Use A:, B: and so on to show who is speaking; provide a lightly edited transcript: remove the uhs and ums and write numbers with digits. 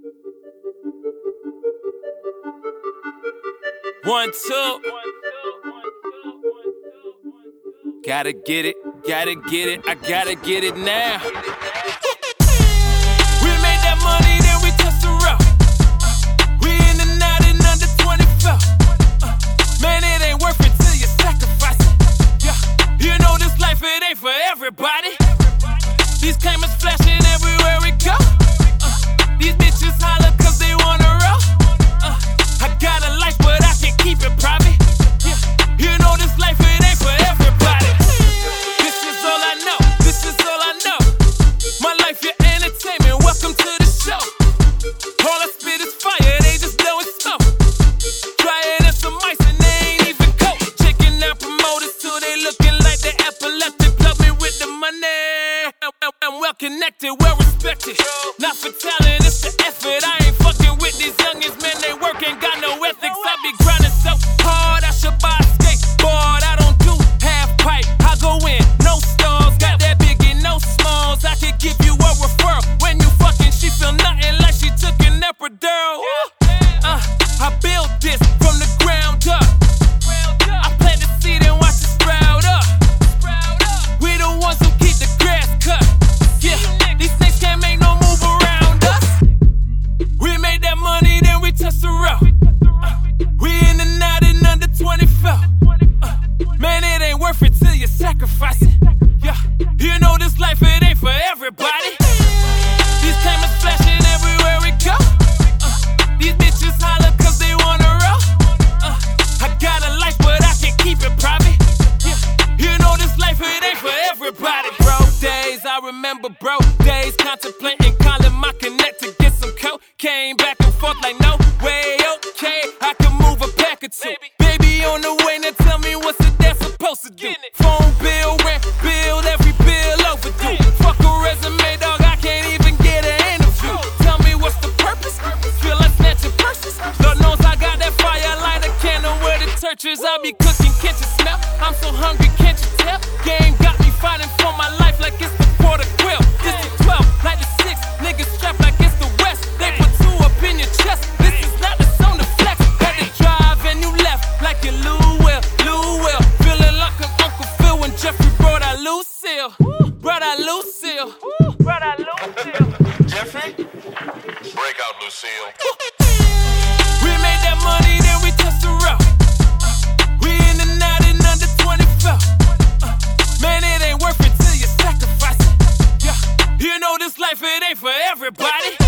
A: 1, 2. Gotta get it, I gotta get it now. We made that money, then we touched the road. We in the night and under 24. Man, it ain't worth it till you sacrifice it. Yeah, you know this life, it ain't for everybody. These cameras flashing everywhere we go. These bitches holler cause they wanna roll. I got a life, but I can keep it private. Yeah, you know this life, it ain't for everybody. This is all I know, this is all I know. My life, your entertainment, welcome to the show. All I spit is fire, they just know it's smoke. Try it and some ice and they ain't even coke. Checking out promoters till they looking like they epileptic. Plug me with the money. I'm well connected, well respected. Not for talent, it's the effort. I ain't fucking with these youngins, man, they work ain't got no ethics. I be grinding so hard, I should buy a skateboard. I don't do half pipe, I go in, no stalls. Got that biggie, no smalls. I could give you a referral. When you fucking, she feel nothing like she took an epidural. I built this from the ground up. I plant the seed and watch it sprout up. We the ones who keep the grass cut. Yeah, these snakes can't make no move around us. We made that money, then we touched the road. We in the night and under 24. Man, it ain't worth it till you sacrifice it. Yeah, you know this life, it ain't for everybody. These cameras flashing everywhere we go. These bitches holler cause they wanna roll. I got a life, but I can keep it private. Yeah, you know this life, it ain't for everybody. Bro days, I remember bro days. Contemplating calling my connect to get some cocaine. Back and forth like no way, okay. I can move a pack or two. Baby on the way, now tell me what's the dad supposed to do. Phone bill, rent bill, every bill overdue. Fuck a resume, dog, I can't even get an interview. Tell me what's the purpose? Feel like snatching purses. Lord knows I got that fire, light a candle where the church is. I be cooking, can't you smell? I'm so hungry, can't you tell? Game got me fighting for my life like it's the Porter Quill. This the 12, like the 6, niggas strapped like it's the West. They put 2 up in your chest. This is not the zone to flex. Had to drive and you left like you Lou Will. Feeling like an Uncle Phil when Jeffrey brought out Lucille.
B: Jeffrey? Break out, Lucille.
A: We made that money, then we touched the road. We in the night and under 24. Man, it ain't worth it till you sacrifice it. Yeah, you know this life, it ain't for everybody.